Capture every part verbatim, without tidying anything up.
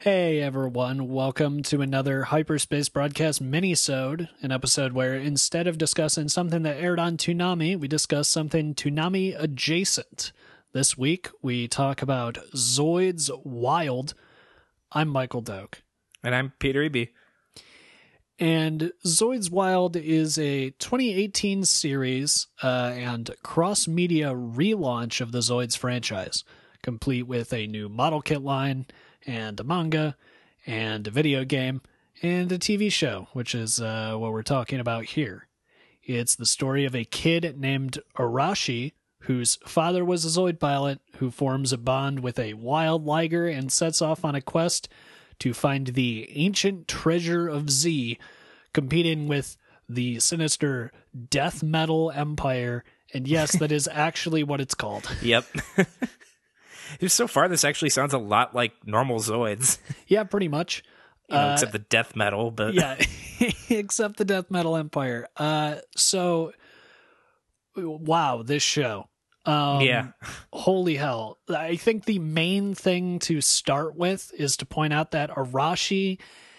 Hey everyone, welcome to another Hyperspace Broadcast mini-sode, an episode where instead of discussing something that aired on Toonami, we discuss something Toonami adjacent. This week, we talk about Zoids Wild. I'm Michael Doak. And I'm Peter Eby. And Zoids Wild is a twenty eighteen series uh, and cross-media relaunch of the Zoids franchise, complete with a new model kit line, and a manga, and a video game, and a T V show, which is uh, what we're talking about here. It's the story of a kid named Arashi, whose father was a Zoid pilot, who forms a bond with a wild liger and sets off on a quest to find the ancient treasure of Z, competing with the sinister death metal empire. And yes, that is actually what it's called. Yep. So far, this actually sounds a lot like normal Zoids. Yeah, pretty much. You know, uh, except the death metal, but yeah, except the death metal empire. Uh, so, wow, this show. Um, yeah. Holy hell. I think the main thing to start with is to point out that Arashi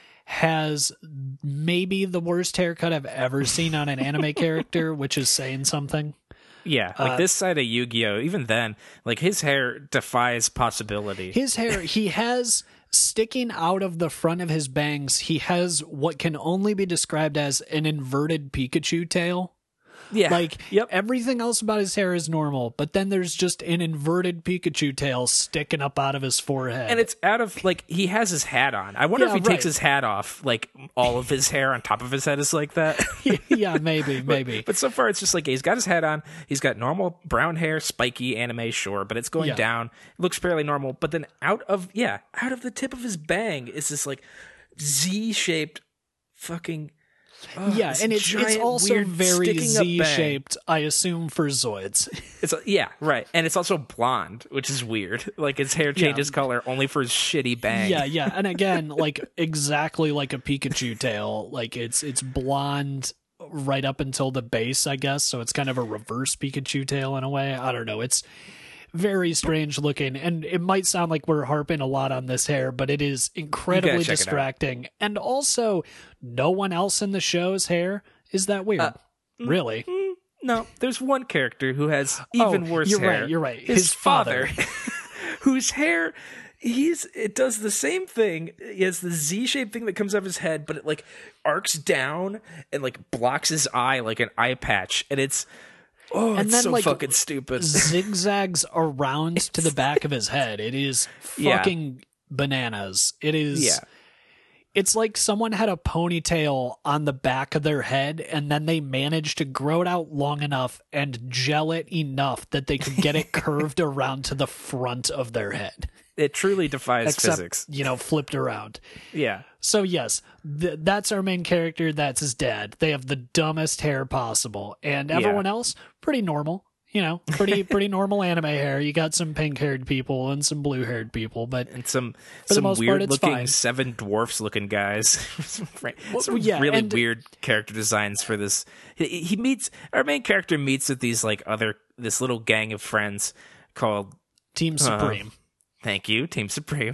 has maybe the worst haircut I've ever seen on an anime character, which is saying something. Yeah, like uh, this side of Yu-Gi-Oh, even then, like his hair defies possibility. His hair, he has sticking out of the front of his bangs, he has what can only be described as an inverted Pikachu tail. Yeah. Like, yep. Everything else about his hair is normal, but then there's just an inverted Pikachu tail sticking up out of his forehead. And it's out of, like, he has his hat on. I wonder yeah, if he right. takes his hat off, like, all of his hair on top of his head is like that. yeah, maybe, maybe. But, but so far, it's just like, he's got his hat on, he's got normal brown hair, spiky anime, sure, but it's going yeah. down. It looks fairly normal, but then out of, yeah, out of the tip of his bang is this, like, Z-shaped fucking... Oh, yeah, and it's it's also very Z-shaped, I assume, for Zoids. It's yeah, right, and it's also blonde, which is weird. Like his hair changes yeah. color only for his shitty bang. Yeah, yeah, and again, like exactly like a Pikachu tail. Like it's it's blonde right up until the base, I guess. So it's kind of a reverse Pikachu tail in a way. I don't know. It's very strange looking, and it might sound like we're harping a lot on this hair, but it is incredibly distracting. And also, no one else in the show's hair is that weird. Uh, really? Mm, no, there's one character who has even oh, worse you're hair. Right, you're right. His, His father, whose hair... He's it does the same thing. He has the Z-shaped thing that comes off his head, but it like arcs down and like blocks his eye like an eye patch, and it's Oh, and it's then, so like, fucking stupid. Zigzags around to the back of his head. It is fucking yeah. bananas. It is. Yeah. It's like someone had a ponytail on the back of their head, and then they managed to grow it out long enough and gel it enough that they could get it curved around to the front of their head. It truly defies Except, physics. You know, flipped around. Yeah. So, yes, th- that's our main character. That's his dad. They have the dumbest hair possible. And everyone yeah. else, pretty normal. You know, pretty pretty normal anime hair. You got some pink-haired people and some blue-haired people, but and some for some the most part, weird-looking fine. seven dwarfs-looking guys. some well, yeah, really and, weird character designs for this. He, he meets our main character meets with these like other this little gang of friends called Team Supreme. Uh, Thank you, Team Supreme.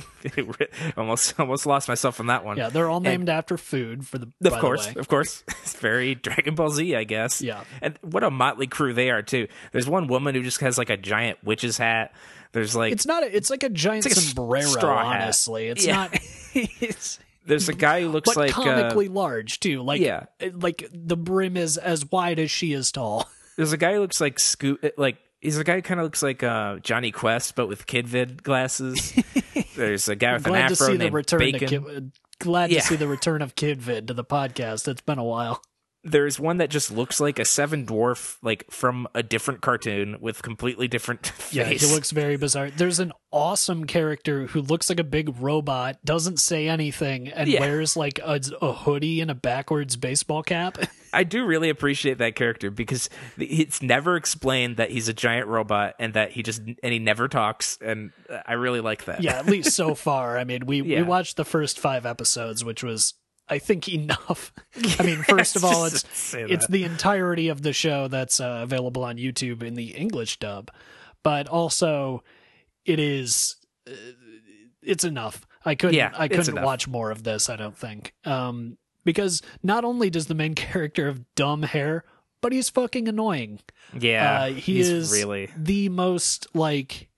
almost, almost lost myself on that one. Yeah, they're all named and, after food. For the of by course, the way. of course, it's very Dragon Ball Z, I guess. Yeah, and what a motley crew they are too. There's one woman who just has like a giant witch's hat. There's like it's not. A, it's like a giant like sombrero. A straw hat. Honestly, it's yeah. not. It's, There's a guy who looks but like comically uh, large too. Like yeah. like the brim is as wide as she is tall. There's a guy who looks like Scoot, like. He's a guy who kind of looks like uh, Johnny Quest, but with Kid Vid glasses. There's a guy with an glad afro to see named the return Bacon. To Kid, glad yeah. to see the return of Kid Vid to the podcast. It's been a while. There's one that just looks like a seven dwarf, like from a different cartoon with completely different face. Yeah, he looks very bizarre. There's an awesome character who looks like a big robot, doesn't say anything, and yeah. wears like a, a hoodie and a backwards baseball cap. I do really appreciate that character because it's never explained that he's a giant robot and that he just and he never talks, and I really like that. Yeah, at least so far. I mean, we yeah. we watched the first five episodes, which was, I think, enough. I mean, first of all, it's it's the entirety of the show that's uh, available on YouTube in the English dub, but also it is uh, it's enough. I couldn't Yeah, I it's couldn't enough. watch more of this, I don't think. Um because not only does the main character have dumb hair, but he's fucking annoying. Yeah, Uh, he he's is really the most like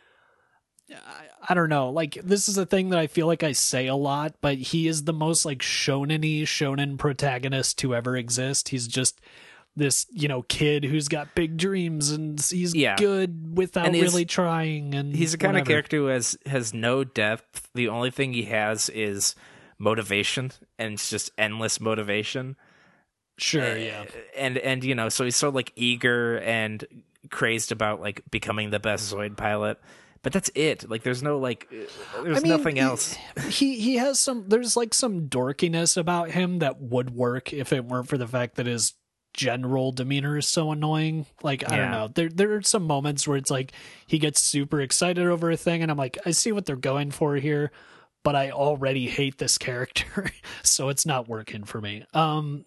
I, I don't know, like this is a thing that I feel like I say a lot, but he is the most like shonen-y shonen protagonist to ever exist. He's just this, you know, kid who's got big dreams and he's Yeah. good without And he's- really trying. And he's the kind whatever. of character who has has no depth. The only thing he has is motivation, and it's just endless motivation. Sure, yeah. And and you know, so he's so like eager and crazed about like becoming the best Zoid pilot. But that's it. Like there's no like there's I mean, nothing else. He he has some. There's like some dorkiness about him that would work if it weren't for the fact that his general demeanor is so annoying. Like I don't Yeah. know. There there are some moments where it's like he gets super excited over a thing, and I'm like, I see what they're going for here, but I already hate this character, so it's not working for me. Um,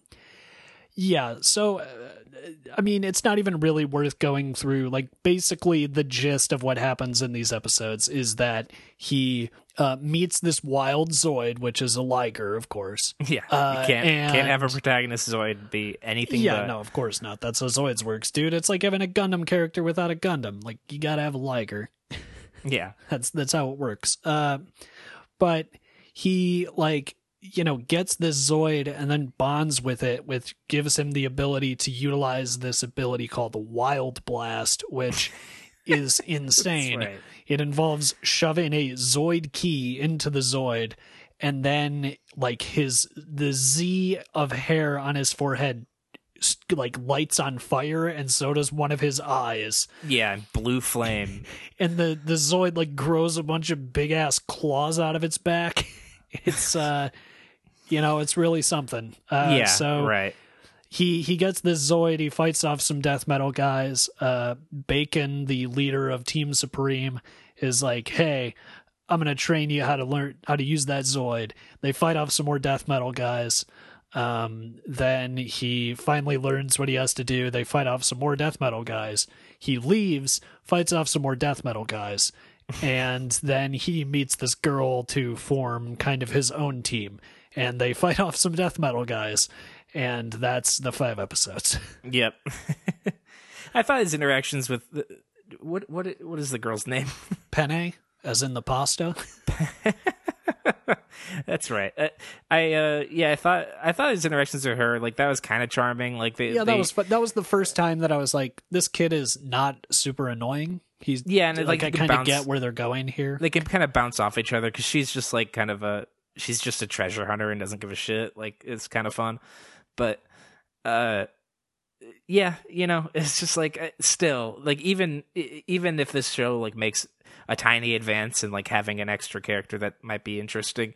yeah. So. Uh, I mean, it's not even really worth going through. Like, basically, the gist of what happens in these episodes is that he uh, meets this wild Zoid, which is a Liger, of course. Yeah, Uh, you can't and- can't have a protagonist Zoid be anything. Yeah, but, no, of course not. That's how Zoids works, dude. It's like having a Gundam character without a Gundam. Like, you gotta have a Liger. yeah, That's that's how it works. Uh, but he like you know gets this Zoid and then bonds with it, which gives him the ability to utilize this ability called the Wild Blast, which is insane. right. It involves shoving a Zoid key into the Zoid, and then like his the Z of hair on his forehead s- like lights on fire, and so does one of his eyes. yeah. Blue flame. And the the Zoid like grows a bunch of big ass claws out of its back. It's uh you know, it's really something. Uh yeah, so right. he he gets this Zoid, he fights off some death metal guys. Uh Bacon, the leader of Team Supreme, is like, "Hey, I'm going to train you how to learn how to use that Zoid." They fight off some more death metal guys. Um, then he finally learns what he has to do. They fight off some more death metal guys. He leaves, fights off some more death metal guys, and then he meets this girl to form kind of his own team. And they fight off some death metal guys, and that's the five episodes. Yep. I thought his interactions with the, what what what is the girl's name? Penne, as in the pasta. That's right. Uh, I uh yeah, I thought I thought his interactions with her like that was kind of charming. Like they Yeah, that they- was fu- that was the first time that I was like, this kid is not super annoying. He's Yeah, and it, like, like, I you can kind of bounce- get where they're going here. they can kind of bounce off each other because she's just like kind of a she's just a treasure hunter and doesn't give a shit. Like it's kind of fun, but uh yeah, you know, it's just like uh, still like even e- even if this show like makes a tiny advance in like having an extra character that might be interesting,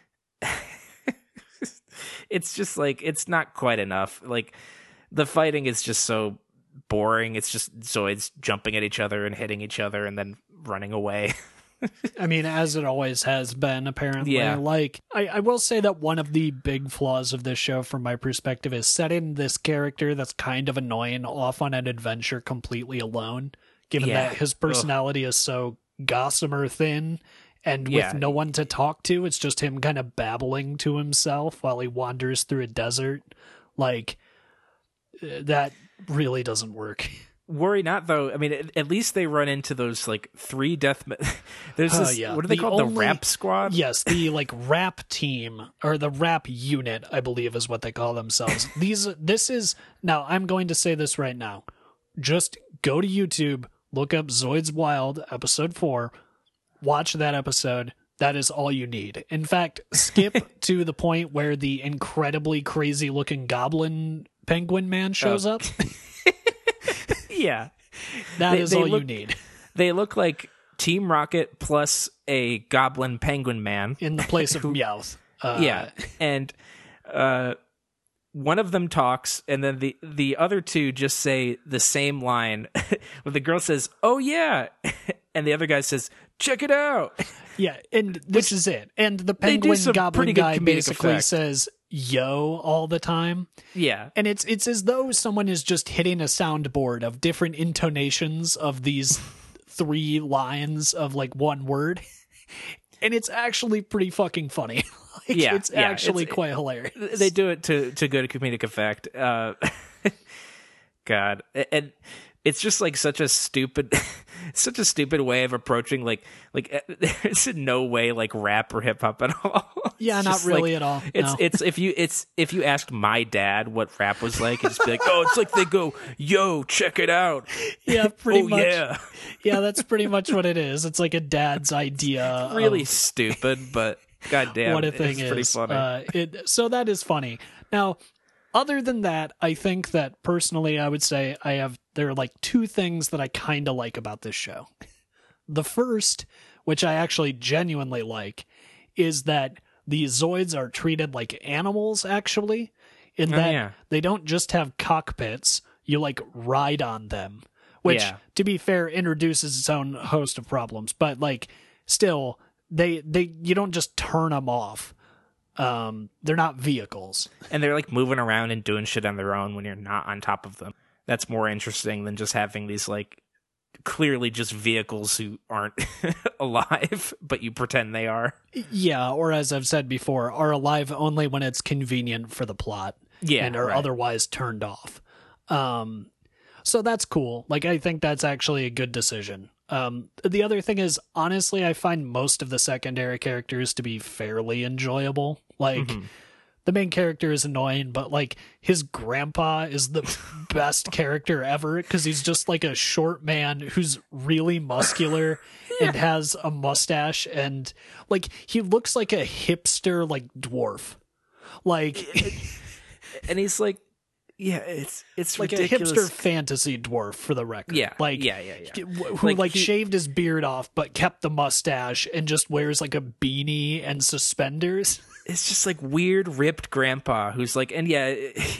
it's just like it's not quite enough. Like the fighting is just so boring. It's just Zoids jumping at each other and hitting each other and then running away. I mean, as it always has been, apparently. Yeah. Like, I, I will say that one of the big flaws of this show, from my perspective, is setting this character that's kind of annoying off on an adventure completely alone, given Yeah. that his personality is so gossamer thin. And with Yeah. no one to talk to, it's just him kind of babbling to himself while he wanders through a desert. Like, uh, that really doesn't work. Worry not though. I mean, at, at least they run into those like three death. Me- There's Oh, this. yeah. What are they The called? only- The Rap Squad. Yes, the like rap team or the rap unit, I believe is what they call themselves. These this is now I'm going to say this right now. Just go to YouTube, look up Zoids Wild episode four, watch that episode. That is all you need. In fact, skip to the point where the incredibly crazy looking goblin penguin man shows Oh. up. Yeah, That They- is they all look- you need they look like Team Rocket plus a Goblin Penguin Man. in the place of Meowth. Uh, Yeah, and uh, one of them talks, and then the the other two just say the same line. Where the girl says, "Oh yeah," and the other guy says, "Check it out." Yeah, and this is it. And the They do penguin some goblin pretty good guy comedic basically effect. says "yo" all the time, Yeah, and it's it's as though someone is just hitting a soundboard of different intonations of these three lines of like one word, and it's actually pretty fucking funny. Like, Yeah, it's yeah, actually it's- quite hilarious. They do it to to good comedic effect. Uh, God, and it's just like such a stupid, such a stupid way of approaching like like there's no way like rap or hip hop at all. Yeah, It's not just, really like, at all. It's No. it's if you it's if you asked my dad what rap was like, he'd just be like, oh, it's like they go, yo, check it out. Yeah, pretty oh much. yeah, Yeah, that's pretty much what it is. It's like a dad's idea. really of stupid, but goddamn, what a thing it's pretty is. funny. Uh, it, so that is funny. Now, other than that, I think that personally, I would say I have there are like two things that I kind of like about this show. The first, which I actually genuinely like, is that the Zoids are treated like animals, actually, in Oh, that yeah. they don't just have cockpits, you like ride on them, which, Yeah. to be fair, introduces its own host of problems, but like still, they, they, you don't just turn them off. Um, they're not vehicles. And they're like moving around and doing shit on their own when you're not on top of them. That's more interesting than just having these like clearly just vehicles who aren't alive, but you pretend they are. Yeah, or as I've said before, are alive only when it's convenient for the plot. Yeah, and are right. otherwise turned off. Um, so that's cool. Like, I think that's actually a good decision. Um, the other thing is, honestly, I find most of the secondary characters to be fairly enjoyable. Like, Mm-hmm. the main character is annoying, but like his grandpa is the best character ever because he's just like a short man who's really muscular and has a mustache, and like he looks like a hipster like dwarf. Like And he's like, yeah, it's it's like ridiculous. a hipster fantasy dwarf, for the record. Yeah, like yeah, yeah, yeah. who Like, like, he- shaved his beard off but kept the mustache and just wears like a beanie and suspenders. It's just like weird ripped grandpa who's like, and yeah,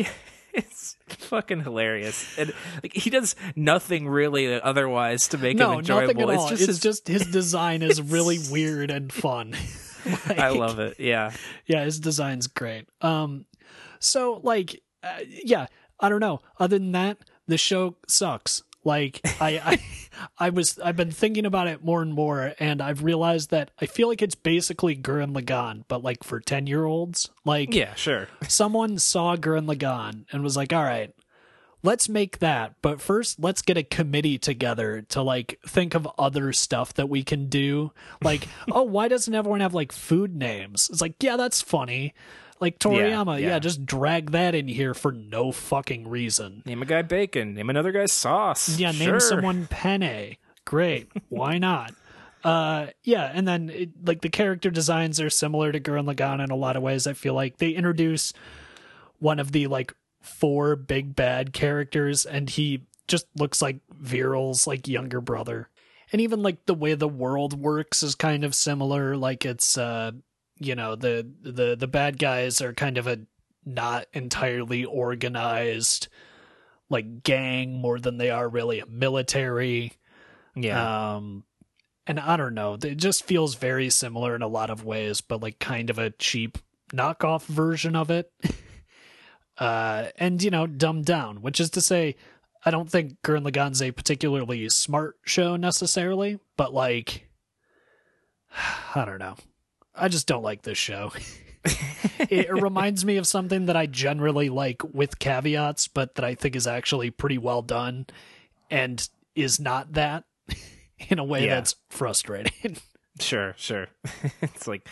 it's fucking hilarious. And like he does nothing really otherwise to make him No, enjoyable. nothing at all. It's just It's his, just his design is really weird and fun. Like, I love it. Yeah. Yeah, his design's great. Um, so like, uh, yeah, I don't know. Other than that, the show sucks. Like I, I, I was, I've been thinking about it more and more, and I've realized that I feel like it's basically Gurren Lagann, but like for ten year olds. Like, Yeah, sure. someone saw Gurren Lagann and was like, all right, let's make that. But first, let's get a committee together to like think of other stuff that we can do. Like, oh, why doesn't everyone have like food names? It's like, yeah, that's funny. Like Toriyama, yeah, yeah. just drag that in here for no fucking reason. Name a guy bacon. Name another guy sauce. Yeah, name Sure. someone Penne. Great. Why not? Uh, yeah, and then it, like the character designs are similar to Gurren Lagann in a lot of ways. I feel like they introduce one of the like four big bad characters, and he just looks like Viral's like younger brother. And even like the way the world works is kind of similar. Like it's uh, you know, the the the bad guys are kind of a not entirely organized like gang more than they are really a military. Yeah. Um, and I don't know, it just feels very similar in a lot of ways, but like kind of a cheap knockoff version of it. uh, and you know, dumbed down, which is to say, I don't think Gurren Lagann's a particularly smart show necessarily, but like, I don't know. I just don't like this show. It reminds me of something that I generally like with caveats, but that I think is actually pretty well done and is not that in a way Yeah. that's frustrating. Sure, sure. It's like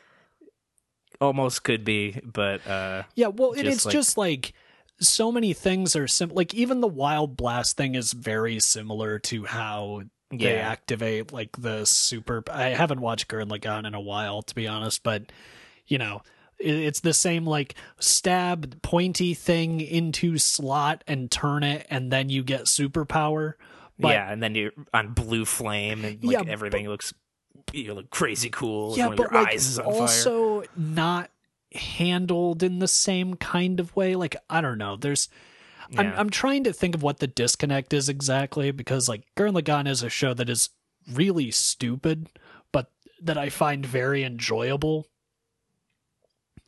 almost could be, but uh Yeah, well, and Just it's like- just like so many things are sim- like even the Wild Blast thing is very similar to how they Yeah. activate like the super. I haven't watched Gurren Lagann in a while, to be honest, but you know, it, it's the same like stab pointy thing into slot and turn it, and then you get superpower. But yeah, and then you're on blue flame and like Yeah, everything looks you look crazy cool. yeah, and one but of your like eyes is on fire. also not handled in the same kind of way. Like I don't know. There's I'm Yeah. I'm trying to think of what the disconnect is exactly, because like Gurren Lagann is a show that is really stupid, but that I find very enjoyable.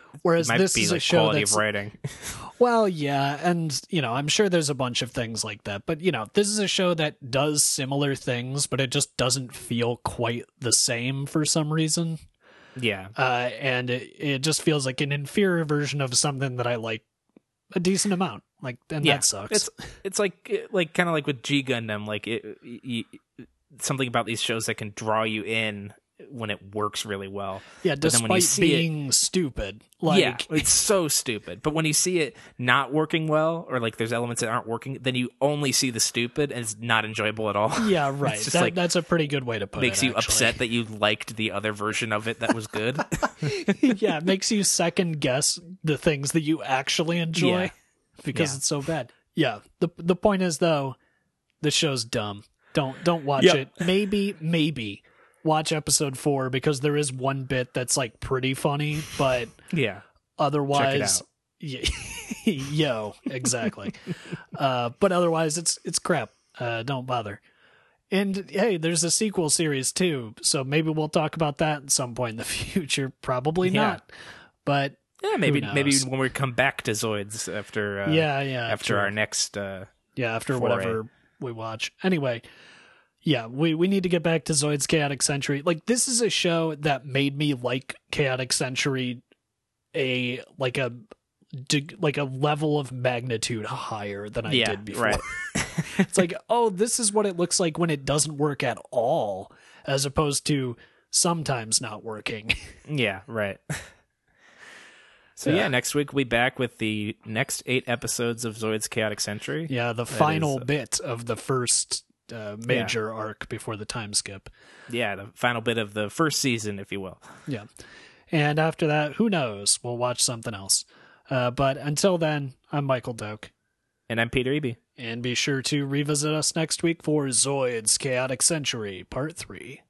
Whereas might this be is like a show quality that's of writing. well, yeah, and you know, I'm sure there's a bunch of things like that, but you know, this is a show that does similar things, but it just doesn't feel quite the same for some reason. Yeah. Uh, and it, it just feels like an inferior version of something that I like a decent amount. Like, and Yeah. that sucks. It's it's like like kind of like with G Gundam, like it, you, something about these shows that can draw you in when it works really well. yeah, But then when you despite see being stupid. Like, yeah, it's so stupid. But when you see it not working well, or like there's elements that aren't working, then you only see the stupid, and it's not enjoyable at all. yeah, right. It's just That, like that's a pretty good way to put makes it. you actually. upset that you liked the other version of it that was good. Yeah, it makes you second guess the things that you actually enjoy Yeah. because Yeah. it's so bad. Yeah. The the point is though, the show's dumb. Don't don't watch Yep. it. Maybe maybe watch episode four because there is one bit that's like pretty funny, but Yeah, otherwise check it y- yo, exactly. uh but otherwise it's it's crap. Uh don't bother. And hey, there's a sequel series too, so maybe we'll talk about that at some point in the future. Probably Yeah. not. But yeah. Maybe Who maybe knows? when we come back to Zoids after uh, yeah, yeah. after true. our next uh, yeah, after foray. whatever we watch. Anyway, yeah, we, we need to get back to Zoid's Chaotic Century. Like, this is a show that made me like Chaotic Century a like a dig- like a level of magnitude higher than I yeah, did before. right. It's like, oh, this is what it looks like when it doesn't work at all, as opposed to sometimes not working. Yeah, right. So yeah. Yeah. next week we'll be back with the next eight episodes of Zoid's Chaotic Century. Yeah, the final is- bit of the first uh, major arc before the time skip. Yeah, the final bit of the first season, if you will. Yeah. And after that, who knows? We'll watch something else. Uh, but until then, I'm Michael Doak. And I'm Peter Eby. And be sure to revisit us next week for Zoid's Chaotic Century, Part three.